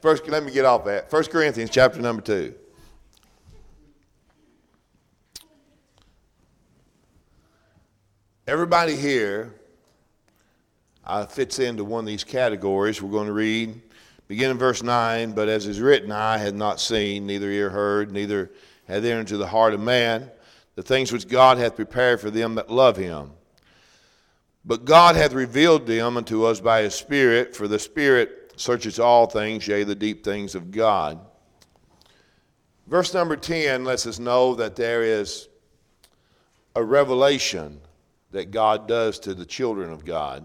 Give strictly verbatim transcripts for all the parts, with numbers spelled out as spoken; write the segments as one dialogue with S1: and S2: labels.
S1: First, let me get off that. First Corinthians chapter number two. Everybody here uh, fits into one of these categories. We're going to read, begin in verse nine, but as is written, eye had not seen, neither ear heard, neither hath entered into the heart of man, the things which God hath prepared for them that love him. But God hath revealed them unto us by his Spirit, for the Spirit searches all things, yea, the deep things of God. Verse number ten lets us know that there is a revelation that God does to the children of God.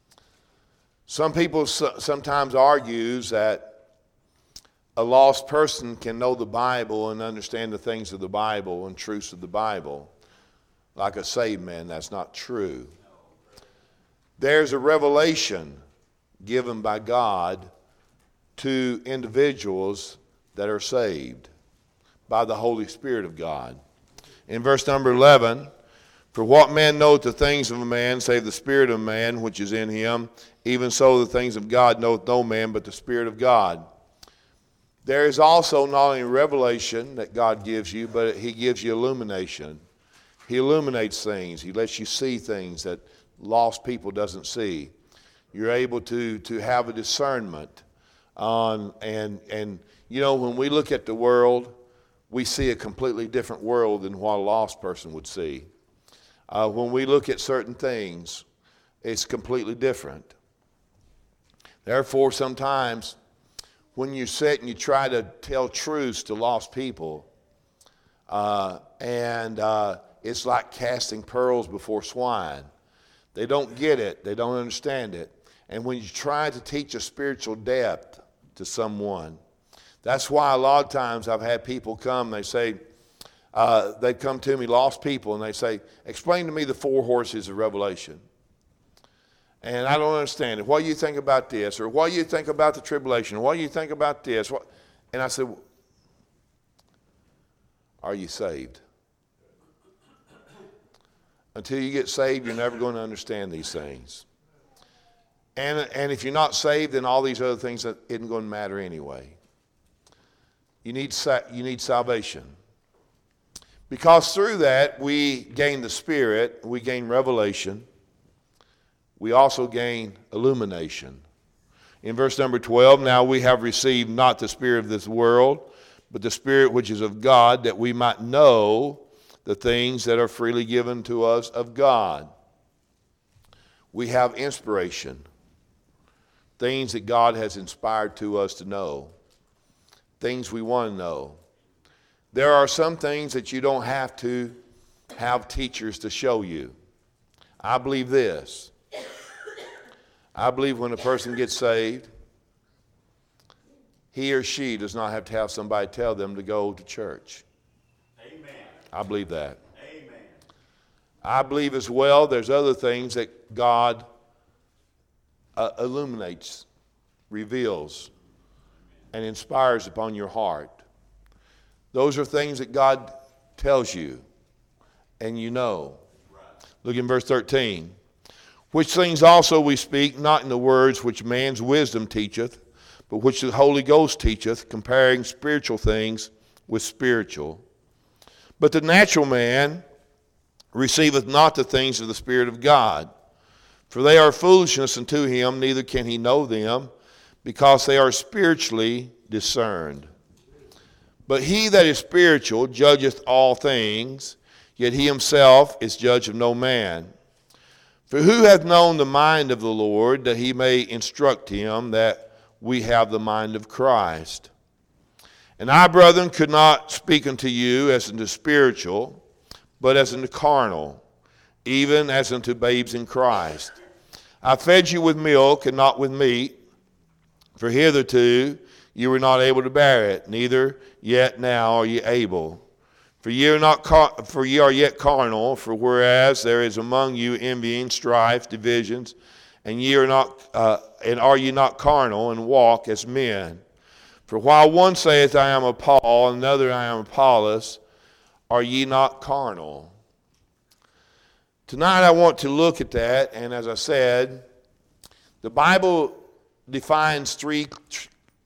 S1: Some people sometimes argues that a lost person can know the Bible and understand the things of the Bible and truths of the Bible. Like a saved man, that's not true. There's a revelation given by God to individuals that are saved by the Holy Spirit of God. In verse number eleven, for what man knoweth the things of a man, save the spirit of man which is in him? Even so the things of God knoweth no man but the Spirit of God. There is also not only revelation that God gives you, but he gives you illumination. He illuminates things. He lets you see things that lost people doesn't see. You're able to, to have a discernment on, and, and you know, when we look at the world, we see a completely different world than what a lost person would see. Uh, when we look at certain things, it's completely different. Therefore, sometimes when you sit and you try to tell truths to lost people, uh, and uh, it's like casting pearls before swine. They don't get it. They don't understand it. And when you try to teach a spiritual depth to someone, that's why a lot of times I've had people come, they say, uh, they come to me, lost people, and they say, explain to me the four horses of Revelation. And I don't understand it. What do you think about this? Or what do you think about the tribulation? What do you think about this? What? And I said, are you saved? Until you get saved, you're never going to understand these things. And, and if you're not saved, then all these other things that isn't going to matter anyway. You need, you need salvation. Because through that, we gain the Spirit, we gain revelation. We also gain illumination. In verse number twelve, now we have received not the spirit of this world, but the Spirit which is of God, that we might know the things that are freely given to us of God. We have inspiration, things that God has inspired to us to know, things we want to know. There are some things that you don't have to have teachers to show you. I believe this. I believe when a person gets saved, he or she does not have to have somebody tell them to go to church. Amen. I believe that. Amen. I believe as well there's other things that God uh, illuminates, reveals, and inspires upon your heart. Those are things that God tells you and you know. Look in verse thirteen. Which things also we speak, not in the words which man's wisdom teacheth, but which the Holy Ghost teacheth, comparing spiritual things with spiritual. But the natural man receiveth not the things of the Spirit of God, for they are foolishness unto him, neither can he know them, because they are spiritually discerned. But he that is spiritual judgeth all things, yet he himself is judge of no man. For who hath known the mind of the Lord, that he may instruct him, that we have the mind of Christ? And I, brethren, could not speak unto you as unto spiritual, but as unto carnal, even as unto babes in Christ. I fed you with milk and not with meat, for hitherto you were not able to bear it, neither yet now are ye able. For ye are not car- for ye are yet carnal, for whereas there is among you envying, strife, divisions, and ye are not uh, and are ye not carnal, and walk as men? For while one saith, I am of Paul, and another, I am of Apollos, are ye not carnal? Tonight I want to look at that, and as I said, the Bible defines three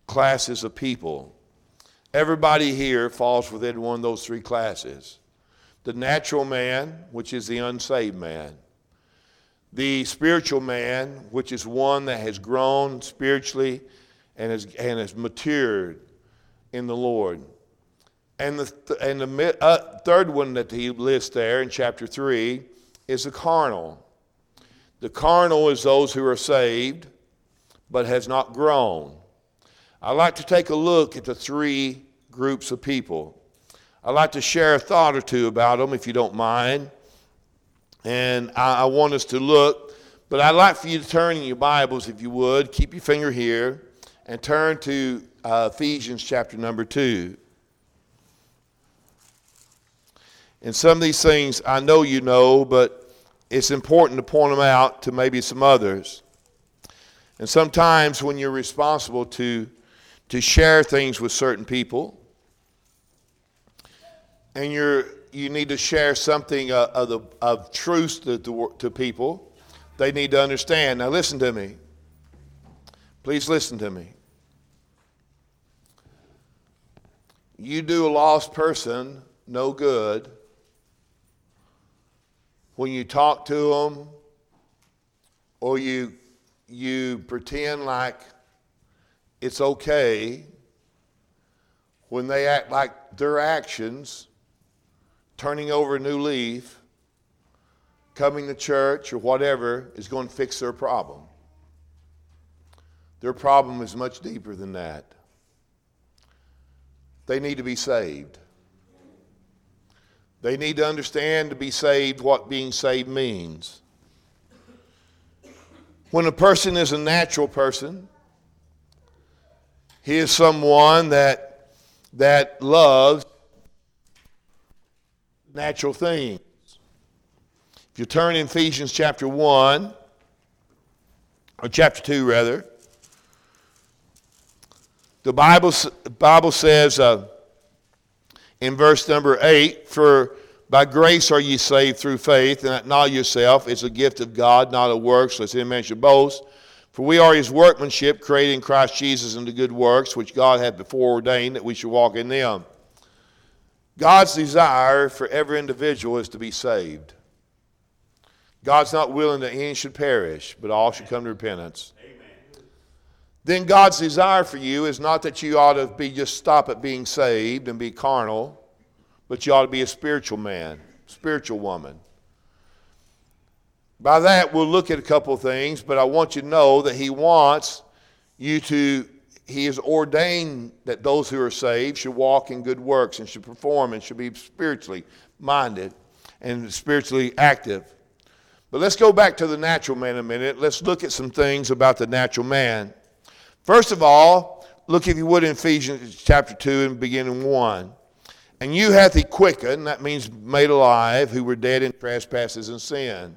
S1: classes of people. Everybody here falls within one of those three classes. The natural man, which is the unsaved man. The spiritual man, which is one that has grown spiritually and has, and has matured in the Lord. And the, th- and the uh, third one that he lists there in chapter three is the carnal. The carnal is those who are saved but has not grown. I'd like to take a look at the three groups of people. I'd like to share a thought or two about them, if you don't mind. And I, I want us to look, but I'd like for you to turn in your Bibles, if you would. Keep your finger here and turn to uh, Ephesians chapter number two. And some of these things I know you know, but it's important to point them out to maybe some others. And sometimes when you're responsible to, to share things with certain people, and you're, you need to share something uh, of, the, of truth to, to, to people, they need to understand. Now listen to me. Please listen to me. You do a lost person no good when you talk to them or you, you pretend like it's okay when they act like their actions, turning over a new leaf, coming to church or whatever, is going to fix their problem. Their problem is much deeper than that. They need to be saved. They need to understand to be saved what being saved means. When a person is a natural person, he is someone that, that loves natural things. If you turn in Ephesians chapter one, or chapter two rather, the Bible, Bible says uh, in verse number eight, for by grace are ye saved through faith, and that not yourself, it's a gift of God, not of works, lest any man should boast. For we are his workmanship, created in Christ Jesus unto good works, which God hath before ordained that we should walk in them. God's desire for every individual is to be saved. God's not willing that any should perish, but all should come to repentance. Amen. Then God's desire for you is not that you ought to be just stop at being saved and be carnal, but you ought to be a spiritual man, spiritual woman. By that, we'll look at a couple of things, but I want you to know that he wants you to He has ordained that those who are saved should walk in good works and should perform and should be spiritually minded and spiritually active. But let's go back to the natural man a minute. Let's look at some things about the natural man. First of all, look if you would in Ephesians chapter two and beginning one. And you hath he quickened, that means made alive, who were dead in trespasses and sin.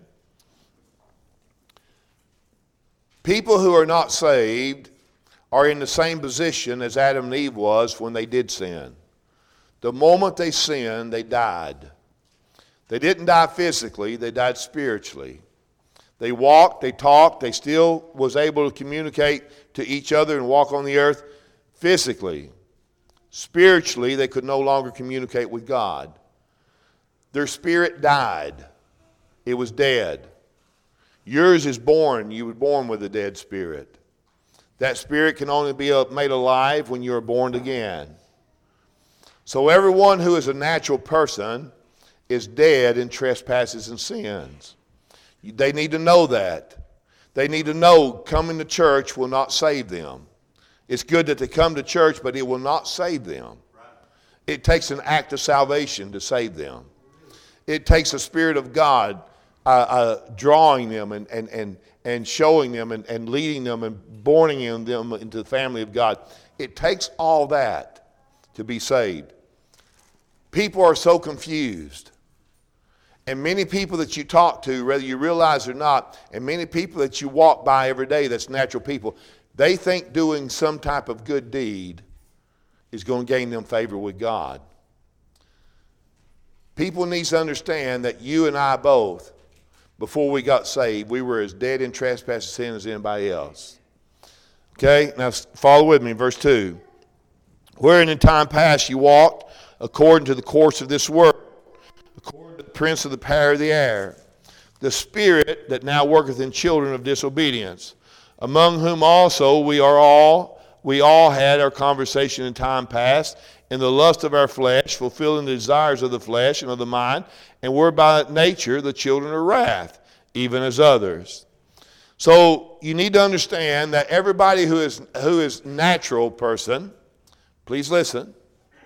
S1: People who are not saved are in the same position as Adam and Eve was when they did sin. The moment they sinned, they died. They didn't die physically, they died spiritually. They walked, they talked, they still was able to communicate to each other and walk on the earth physically. Spiritually, they could no longer communicate with God. Their spirit died. It was dead. Yours is born, you were born with a dead spirit. That spirit can only be made alive when you are born again. So everyone who is a natural person is dead in trespasses and sins. They need to know that. They need to know coming to church will not save them. It's good that they come to church, but it will not save them. It takes an act of salvation to save them. It takes a Spirit of God uh, uh, drawing them and, and, and, and showing them and, and leading them and borning them into the family of God. It takes all that to be saved. People are so confused. And many people that you talk to, whether you realize it or not, and many people that you walk by every day that's natural people, they think doing some type of good deed is going to gain them favor with God. People need to understand that you and I both, before we got saved, we were as dead in trespass and sin as anybody else. Okay, now follow with me, verse two. Wherein in time past you walked according to the course of this world, according to the prince of the power of the air, the spirit that now worketh in children of disobedience, among whom also we are all, we all had our conversation in time past, in the lust of our flesh, fulfilling the desires of the flesh and of the mind, and were by nature the children of wrath, even as others. So you need to understand that everybody who is who is natural person, please listen.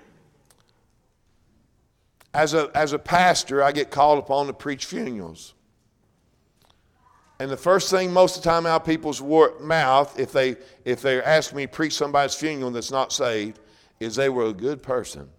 S1: As a as a pastor, I get called upon to preach funerals. And the first thing most of the time out of people's mouth, if they if they ask me to preach somebody's funeral that's not saved, is they were a good person.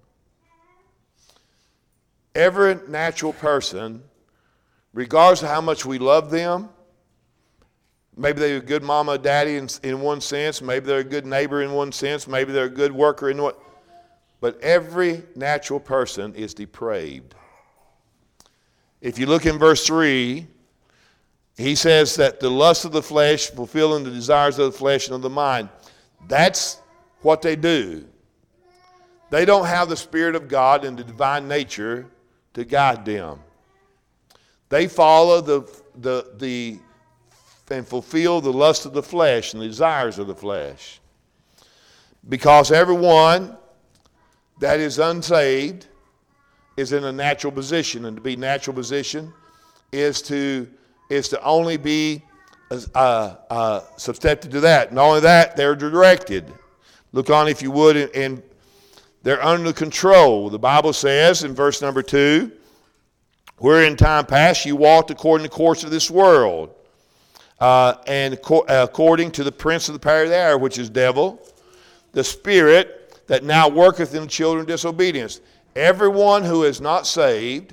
S1: Every natural person, regardless of how much we love them, maybe they're a good mama or daddy in, in one sense, maybe they're a good neighbor in one sense, maybe they're a good worker in one, but every natural person is depraved. If you look in verse three, he says that the lust of the flesh, fulfilling the desires of the flesh and of the mind, that's what they do. They don't have the Spirit of God and the divine nature to guide them. They follow the, the, the, and fulfill the lust of the flesh and the desires of the flesh. Because everyone that is unsaved is in a natural position, and to be natural position is to is to only be uh, uh, subjected to that. Not only that, they're directed. Look on, if you would, and, and they're under control. The Bible says in verse number two, where in time past you walked according to the course of this world, uh, and co- according to the prince of the power of the air, which is devil, the spirit that now worketh in the children of disobedience. Everyone who is not saved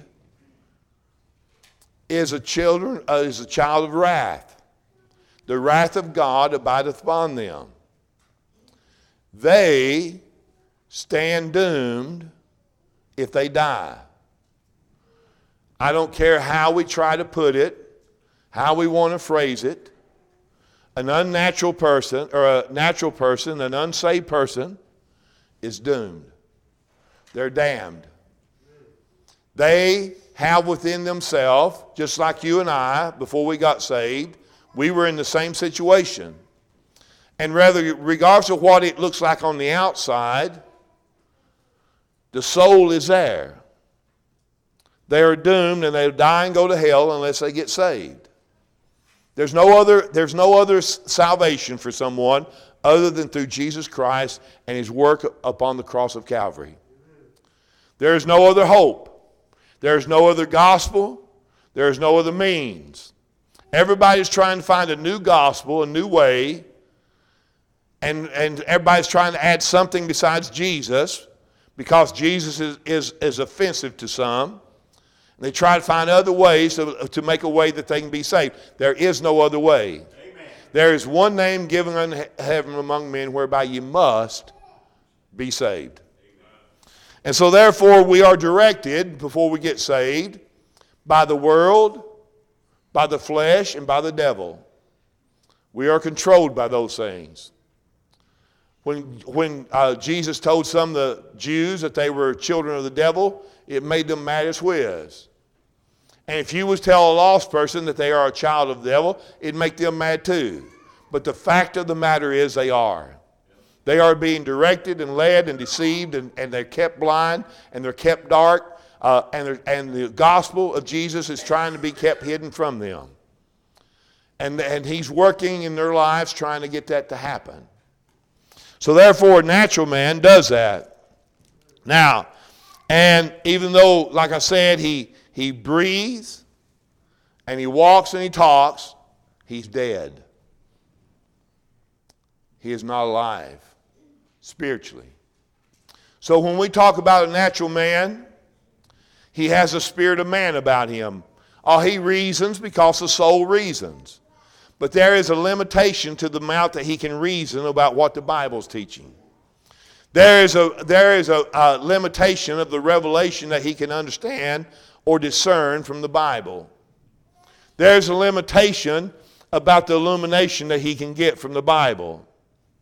S1: is a children uh, is a child of wrath. The wrath of God abideth upon them. They stand doomed if they die. I don't care how we try to put it, how we want to phrase it. An unnatural person, or a natural person, an unsaved person, is doomed. They're damned. They have within themselves, just like you and I, before we got saved, we were in the same situation. And rather, regardless of what it looks like on the outside, the soul is there. They are doomed and they die and go to hell unless they get saved. There's no other, there's no other salvation for someone other than through Jesus Christ and his work upon the cross of Calvary. There is no other hope. There is no other gospel. There is no other means. Everybody's trying to find a new gospel, a new way, and, and everybody's trying to add something besides Jesus because Jesus is, is, is offensive to some. They try to find other ways to, to make a way that they can be saved. There is no other way. Amen. There is one name given unto heaven among men whereby you must be saved. And so therefore we are directed before we get saved by the world, by the flesh, and by the devil. We are controlled by those things. When, when uh, Jesus told some of the Jews that they were children of the devil, it made them mad as whiz. And if you was tell a lost person that they are a child of the devil, it'd make them mad too. But the fact of the matter is they are. They are being directed and led and deceived, and, and they're kept blind and they're kept dark, uh, and, and the gospel of Jesus is trying to be kept hidden from them. And, and he's working in their lives trying to get that to happen. So therefore, a natural man does that. Now, and even though, like I said, he, he breathes and he walks and he talks, he's dead. He is not alive spiritually. So when we talk about a natural man, he has a spirit of man about him. Oh, he reasons because the soul reasons. But there is a limitation to the amount that he can reason about what the Bible's teaching. There is a, there is a, a limitation of the revelation that he can understand or discern from the Bible. There's a limitation about the illumination that he can get from the Bible.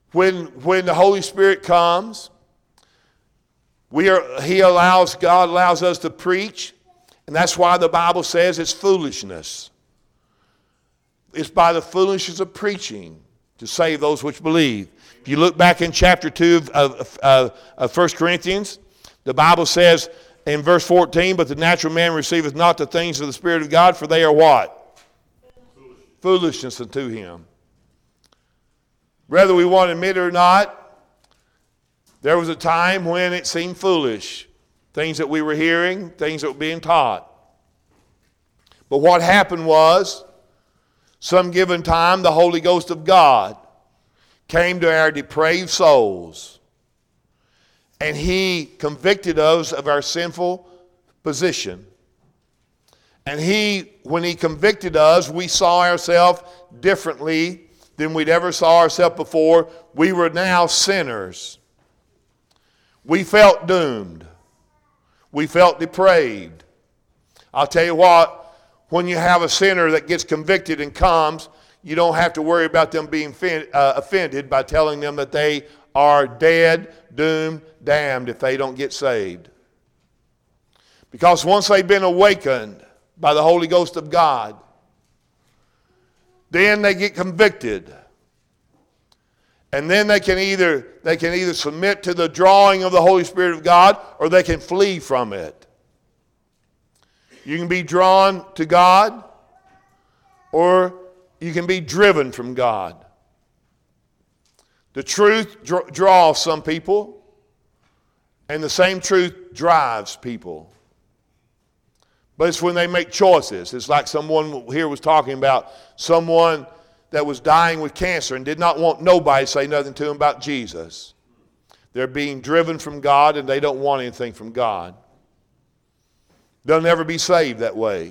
S1: When, when the Holy Spirit comes, we are, he allows, God allows us to preach, and that's why the Bible says it's foolishness. It's by the foolishness of preaching to save those which believe. If you look back in chapter two of, of, of First Corinthians, the Bible says in verse fourteen, but the natural man receiveth not the things of the Spirit of God, for they are what? Foolish. Foolishness unto him. Whether we want to admit it or not, there was a time when it seemed foolish. Things that we were hearing, things that were being taught. But what happened was, some given time, the Holy Ghost of God came to our depraved souls, and he convicted us of our sinful position. And he, when he convicted us, we saw ourselves differently than we'd ever saw ourselves before. We were now sinners. We felt doomed. We felt depraved. I'll tell you what, when you have a sinner that gets convicted and comes, you don't have to worry about them being uh, offended by telling them that they are dead, doomed, damned if they don't get saved. Because once they've been awakened by the Holy Ghost of God, then they get convicted. And then they can either they can either submit to the drawing of the Holy Spirit of God, or they can flee from it. You can be drawn to God, or you can be driven from God. The truth dr- draws some people, and the same truth drives people. But it's when they make choices. It's like someone here was talking about someone that was dying with cancer and did not want nobody to say nothing to him about Jesus. They're being driven from God, and they don't want anything from God. They'll never be saved that way.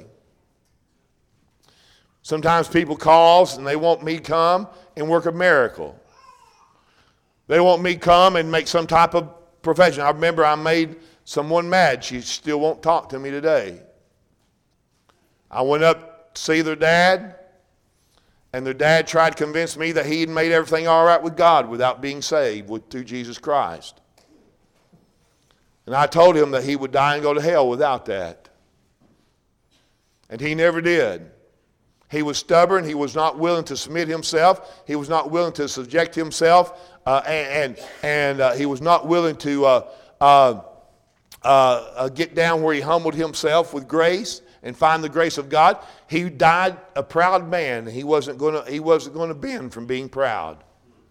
S1: Sometimes people call and they want me to come and work a miracle. They want me to come and make some type of profession. I remember I made someone mad. She still won't talk to me today. I went up to see their dad, and their dad tried to convince me that he had made everything all right with God without being saved with, through Jesus Christ. And I told him that he would die and go to hell without that. And he never did. He was stubborn. He was not willing to submit himself. He was not willing to subject himself. Uh, and and, and uh, he was not willing to uh, uh, uh, get down where he humbled himself with grace and find the grace of God. He died a proud man. He wasn't going to he wasn't going to bend from being proud.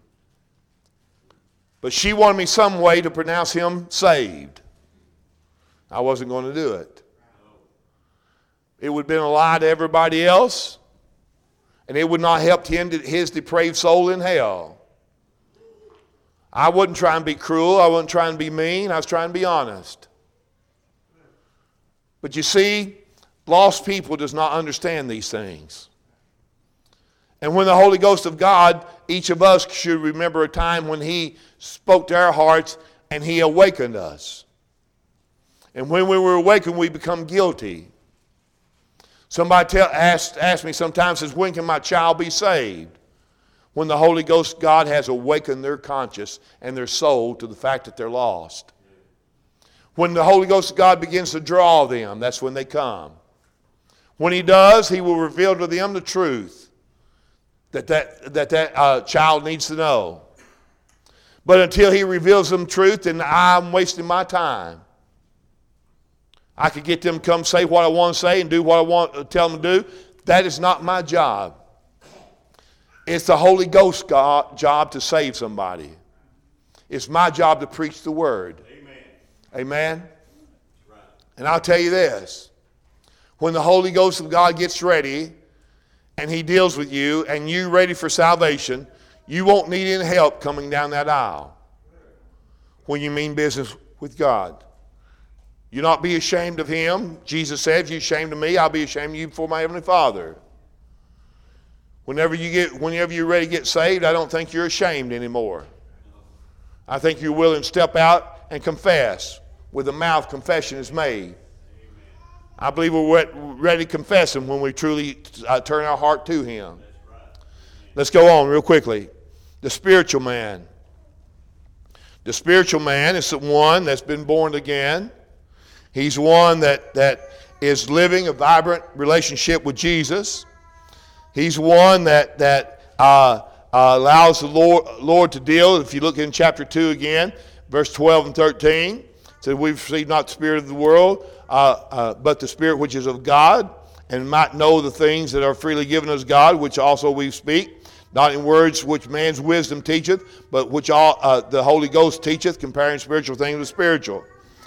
S1: But she wanted me some way to pronounce him saved. I wasn't going to do it. It would have been a lie to everybody else, and it would not help him, his depraved soul in hell. I wasn't trying to be cruel. I wasn't trying to be mean. I was trying to be honest. But you see, lost people does not understand these things. And when the Holy Ghost of God, each of us should remember a time when he spoke to our hearts and he awakened us. And when we were awakened, we become guilty. Somebody tell, asked, asked me sometimes, says, when can my child be saved? When the Holy Ghost, God has awakened their conscience and their soul to the fact that they're lost. When the Holy Ghost of God begins to draw them, that's when they come. When he does, he will reveal to them the truth that that, that, that uh, child needs to know. But until he reveals them truth, then I'm wasting my time. I could get them to come say what I want to say and do what I want to tell them to do. That is not my job. It's the Holy Ghost's God, job to save somebody. It's my job to preach the word. Amen. Amen? Right. And I'll tell you this. When the Holy Ghost of God gets ready and he deals with you and you're ready for salvation, you won't need any help coming down that aisle when you mean business with God. You not be ashamed of him. Jesus said, if you're ashamed of me, I'll be ashamed of you before my heavenly Father. Whenever you get, whenever you're ready to get saved, I don't think you're ashamed anymore. I think you're willing to step out and confess. With the mouth, confession is made. I believe we're ready to confess him when we truly uh, turn our heart to him. Let's go on real quickly. The spiritual man. The spiritual man is the one that's been born again. He's one that, that is living a vibrant relationship with Jesus. He's one that, that uh, uh, allows the Lord, Lord to deal. If you look in chapter two again, verse twelve and thirteen, it says, we've received not the spirit of the world, uh, uh, but the Spirit which is of God, and might know the things that are freely given us God, which also we speak. Not in words which man's wisdom teacheth, but which all uh, the Holy Ghost teacheth, comparing spiritual things with spiritual.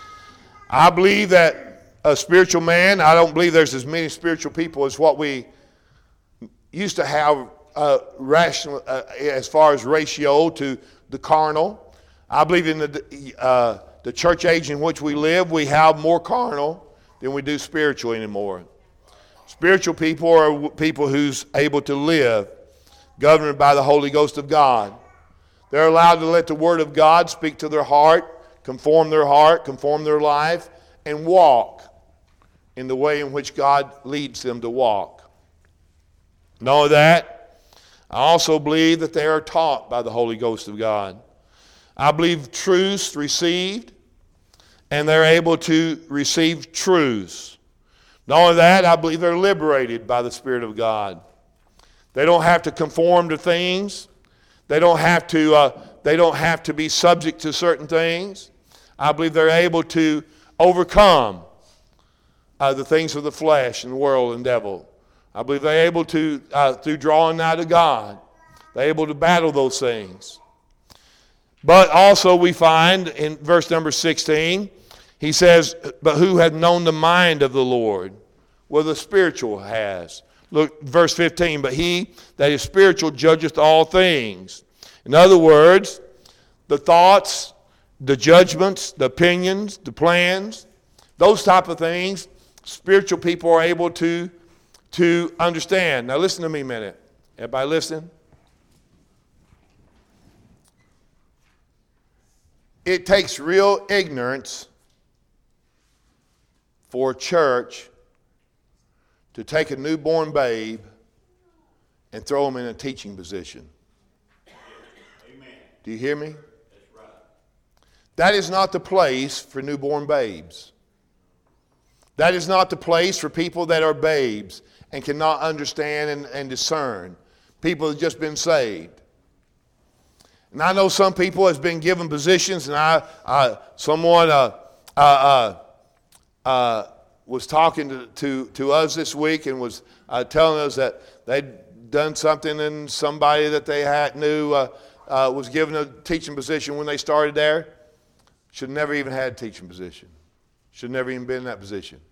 S1: I believe that a spiritual man, I don't believe there's as many spiritual people as what we used to have uh, rational, uh, as far as ratio to the carnal. I believe in the, uh, the church age in which we live, we have more carnal than we do spiritual anymore. Spiritual people are people who's able to live governed by the Holy Ghost of God. They're allowed to let the Word of God speak to their heart, conform their heart, conform their life, and walk in the way in which God leads them to walk. Know that? I also believe that they are taught by the Holy Ghost of God. I believe truths received, and they're able to receive truths. Not only that, I believe they're liberated by the Spirit of God. They don't have to conform to things. They don't have to, uh, they don't have to be subject to certain things. I believe they're able to overcome uh, the things of the flesh and the world and devil. I believe they're able to, uh, through drawing nigh to God, they're able to battle those things. But also we find in verse number sixteen, he says, but who hath known the mind of the Lord? Well, the spiritual has. Look, verse fifteen, but he that is spiritual judgeth all things. In other words, the thoughts, the judgments, the opinions, the plans, those type of things, spiritual people are able to, to understand. Now listen to me a minute. Everybody listen? It takes real ignorance for a church to take a newborn babe and throw them in a teaching position. Amen. Do you hear me? That's right. That is not the place for newborn babes. That is not the place for people that are babes and cannot understand and, and discern. People that have just been saved. And I know some people has been given positions, and I, I someone uh, uh, uh, uh, was talking to, to, to us this week and was uh, telling us that they'd done something and somebody that they had knew uh, uh, was given a teaching position when they started there. Should never even had a teaching position. Should never even been in that position.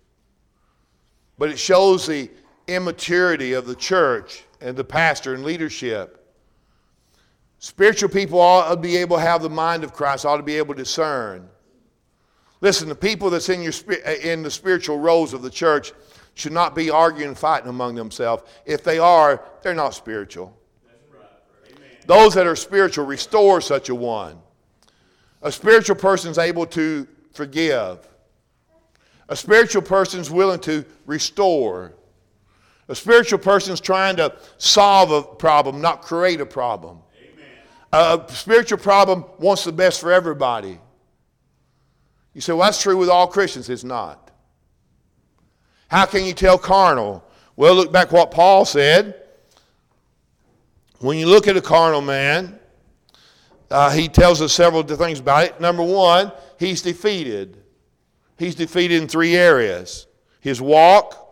S1: But it shows the immaturity of the church and the pastor and leadership. Spiritual people ought to be able to have the mind of Christ, ought to be able to discern. Listen, the people that's in your in the spiritual roles of the church should not be arguing and fighting among themselves. If they are, they're not spiritual. That's right. Amen. Those that are spiritual restore such a one. A spiritual person is able to forgive. A spiritual person is willing to restore. A spiritual person is trying to solve a problem, not create a problem. Amen. A spiritual problem wants the best for everybody. You say, well, that's true with all Christians. It's not. How can you tell carnal? Well, look back what Paul said. When you look at a carnal man, uh, he tells us several things about it. Number one, he's defeated. He's defeated in three areas. His walk,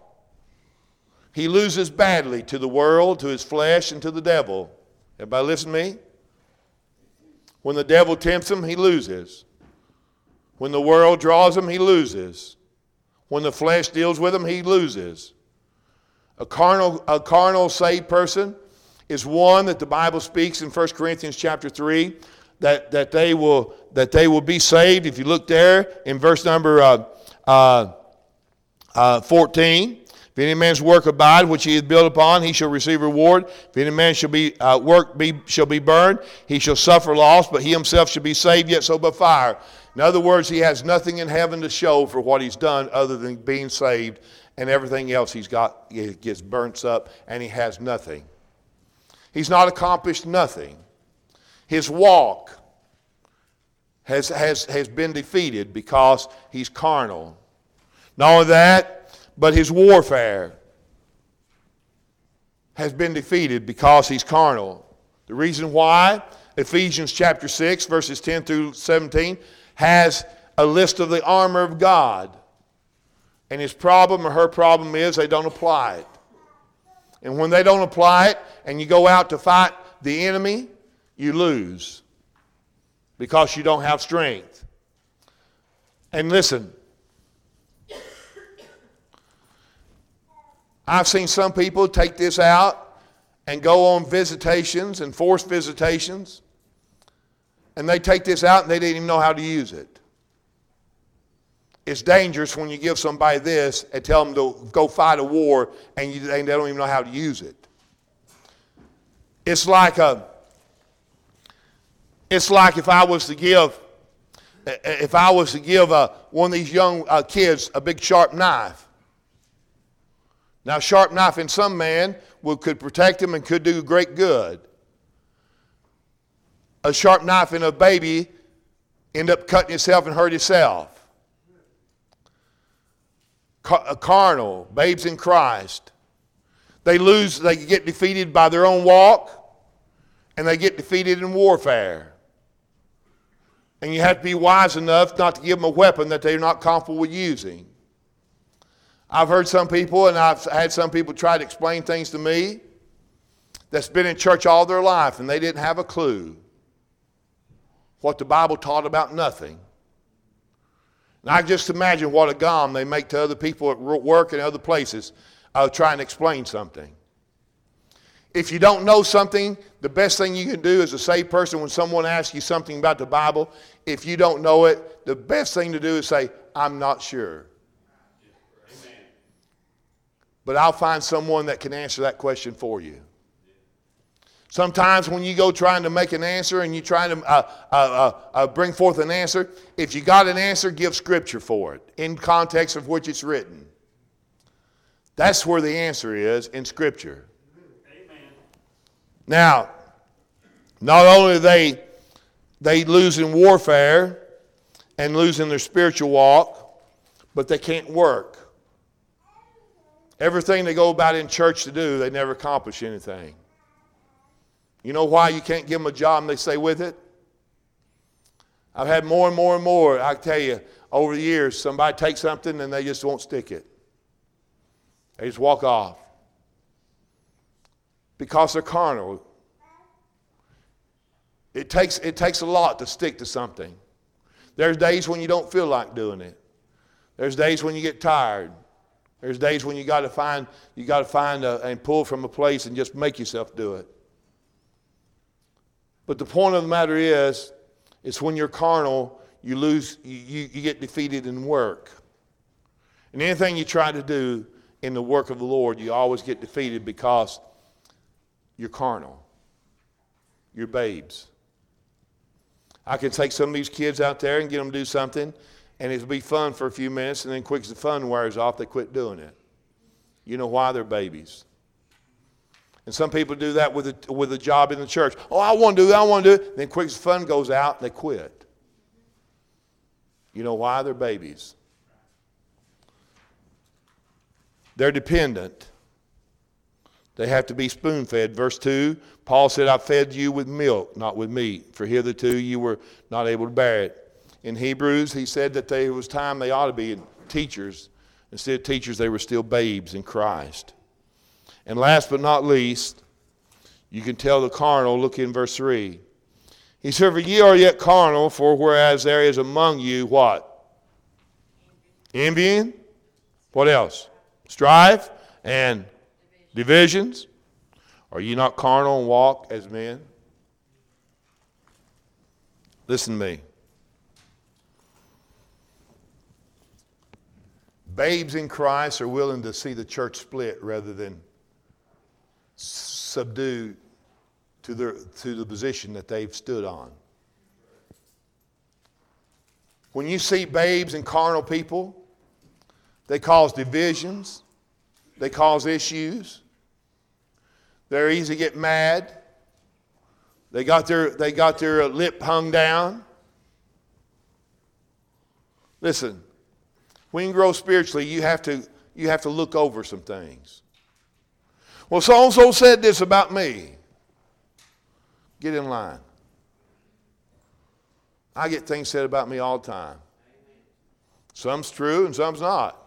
S1: he loses badly to the world, to his flesh, and to the devil. Everybody listen to me? When the devil tempts him, he loses. When the world draws him, he loses. When the flesh deals with him, he loses. A carnal, a carnal saved person is one that the Bible speaks in First Corinthians chapter three, that, that, they will, that they will be saved. If you look there in verse number uh, uh, uh, fourteen, if any man's work abide, which he hath built upon, he shall receive reward. If any man shall be uh, work be shall be burned, he shall suffer loss, but he himself shall be saved, yet so by fire. In other words, he has nothing in heaven to show for what he's done other than being saved, and everything else he's got gets burnt up, and he has nothing. He's not accomplished nothing. His walk has, has, has been defeated because he's carnal. Not only that, but his warfare has been defeated because he's carnal. The reason why, Ephesians chapter six, verses ten through seventeen, has a list of the armor of God. And his problem or her problem is they don't apply it. And when they don't apply it and you go out to fight the enemy, you lose because you don't have strength. And listen, I've seen some people take this out and go on visitations and forced visitations, and they take this out and they didn't even know how to use it. It's dangerous when you give somebody this and tell them to go fight a war and, you, and they don't even know how to use it. It's like a, it's like if I was to give, if I was to give a, one of these young uh, kids a big sharp knife. Now, a sharp knife in some man would, could protect him and could do great good. A sharp knife in a baby end up cutting himself and hurt himself. Carnal, babes in Christ. They lose, they get defeated by their own walk, and they get defeated in warfare. And you have to be wise enough not to give them a weapon that they're not comfortable with using. I've heard some people, and I've had some people try to explain things to me that's been in church all their life, and they didn't have a clue what the Bible taught about nothing. And I just imagine what a gum they make to other people at work and other places uh, trying to explain something. If you don't know something, the best thing you can do as a saved person when someone asks you something about the Bible, if you don't know it, the best thing to do is say, I'm not sure. Amen. But I'll find someone that can answer that question for you. Sometimes when you go trying to make an answer and you try to uh, uh, uh, uh, bring forth an answer, if you got an answer, give scripture for it in context of which it's written. That's where the answer is, in scripture. Amen. Now, not only are they, they lose in warfare and lose in their spiritual walk, but they can't work. Everything they go about in church to do, they never accomplish anything. You know why you can't give them a job and they stay with it? I've had more and more and more, I tell you, over the years, somebody takes something and they just won't stick it. They just walk off. Because they're carnal. It takes, it takes a lot to stick to something. There's days when you don't feel like doing it. There's days when you get tired. There's days when you got to find, you got to find a, and pull from a place and just make yourself do it. But the point of the matter is, it's when you're carnal, you lose, you, you get defeated in work. And anything you try to do in the work of the Lord, you always get defeated because you're carnal. You're babes. I can take some of these kids out there and get them to do something, and it'll be fun for a few minutes, and then quick as the fun wears off, they quit doing it. You know why? They're babies. And some people do that with a, with a job in the church. Oh, I want to do it, I want to do it. Then quick as the fun goes out, they quit. You know why? They're babies. They're dependent. They have to be spoon-fed. Verse two, Paul said, I fed you with milk, not with meat, for hitherto you were not able to bear it. In Hebrews, he said that there was time they ought to be teachers. Instead of teachers, they were still babes in Christ. And last but not least, you can tell the carnal, look in verse three. He said, for ye are yet carnal, for whereas there is among you what? Envying. What else? Strife and divisions. Are ye not carnal and walk as men? Listen to me. Babes in Christ are willing to see the church split rather than subdue to their to the position that they've stood on. When you see babes and carnal people, they cause divisions, they cause issues. They're easy to get mad. They got their they got their lip hung down. Listen, when you grow spiritually, you have to, you have to look over some things. Well, so-and-so said this about me. Get in line. I get things said about me all the time. Some's true and some's not.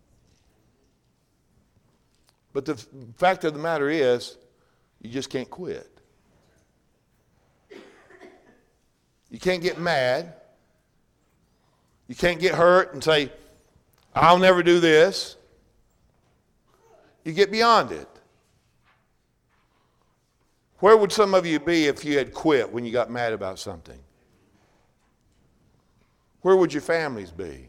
S1: But the fact of the matter is, you just can't quit. You can't get mad. You can't get hurt and say, I'll never do this. You get beyond it. Where would some of you be if you had quit when you got mad about something? Where would your families be?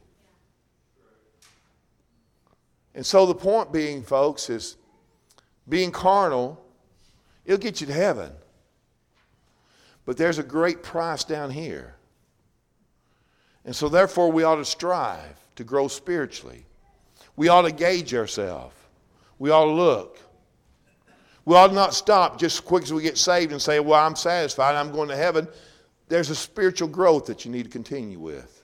S1: And so the point being, folks, is being carnal, it'll get you to heaven. But there's a great price down here. And so therefore we ought to strive to grow spiritually. We ought to gauge ourselves. We ought to look. We ought to not stop just as quick as we get saved and say, well, I'm satisfied, I'm going to heaven. There's a spiritual growth that you need to continue with.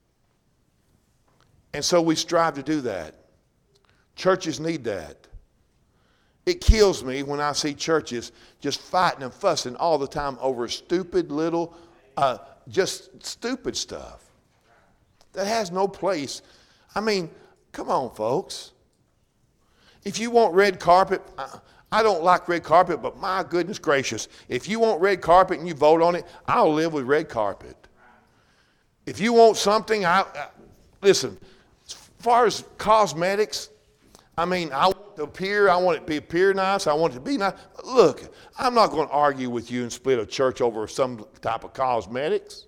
S1: And so we strive to do that. Churches need that. It kills me when I see churches just fighting and fussing all the time over stupid little, uh, just stupid stuff that has no place. I mean, come on, folks. If you want red carpet, I, I don't like red carpet, but my goodness gracious, if you want red carpet and you vote on it, I'll live with red carpet. If you want something, I, I listen, as far as cosmetics, I mean, I want it to appear, I want it to be appear nice, I want it to be nice. Look, I'm not going to argue with you and split a church over some type of cosmetics.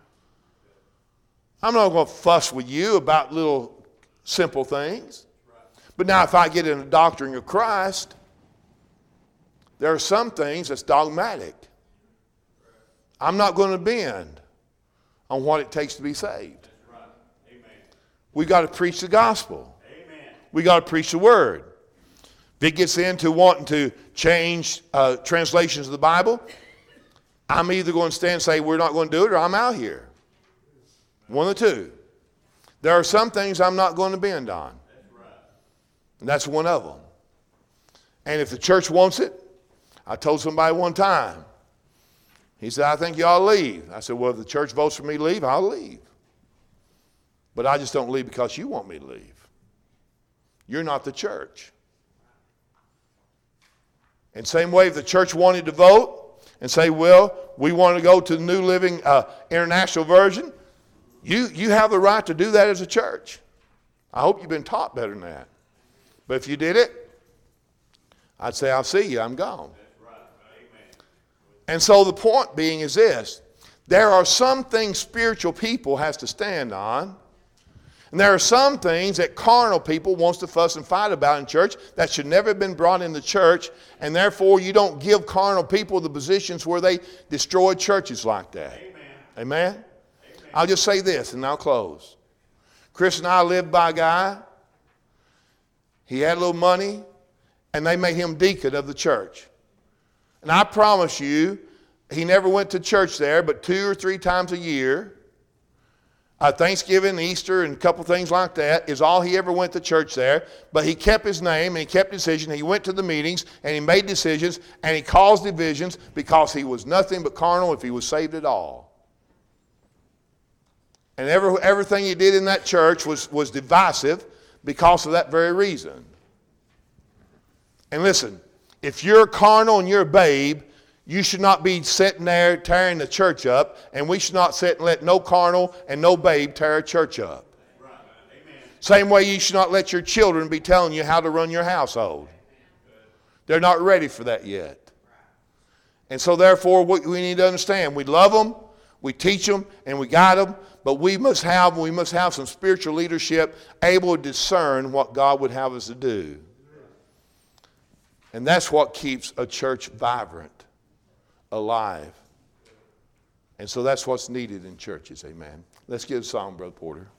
S1: I'm not going to fuss with you about little simple things. But now if I get in the doctrine of Christ, there are some things that's dogmatic. I'm not going to bend on what it takes to be saved. We've got to preach the gospel. We got to preach the word. If it gets into wanting to change uh, translations of the Bible, I'm either going to stand and say we're not going to do it, or I'm out here. One of the two. There are some things I'm not going to bend on. And that's one of them. And if the church wants it, I told somebody one time, he said, I think you ought to leave. I said, well, if the church votes for me to leave, I'll leave. But I just don't leave because you want me to leave. You're not the church. And same way, if the church wanted to vote and say, well, we want to go to the New Living uh, International Version, you, you have the right to do that as a church. I hope you've been taught better than that. But if you did it, I'd say, I'll see you, I'm gone. And so the point being is this. There are some things spiritual people has to stand on. And there are some things that carnal people wants to fuss and fight about in church that should never have been brought in the church. And therefore you don't give carnal people the positions where they destroy churches like that. Amen? Amen? Amen. I'll just say this and I'll close. Chris and I lived by a guy. He had a little money and they made him deacon of the church. And I promise you, he never went to church there, but two or three times a year, uh, Thanksgiving, Easter, and a couple things like that is all he ever went to church there. But he kept his name and he kept his decision. He went to the meetings and he made decisions and he caused divisions because he was nothing but carnal if he was saved at all. And every, everything he did in that church was, was divisive because of that very reason. And listen, if you're carnal and you're a babe, you should not be sitting there tearing the church up, and we should not sit and let no carnal and no babe tear a church up. Right. Same way you should not let your children be telling you how to run your household. They're not ready for that yet. And so therefore we, we need to understand, we love them, we teach them, and we guide them, but we must have, we must have some spiritual leadership able to discern what God would have us to do. And that's what keeps a church vibrant, alive. And so that's what's needed in churches, amen. Let's give a song, Brother Porter.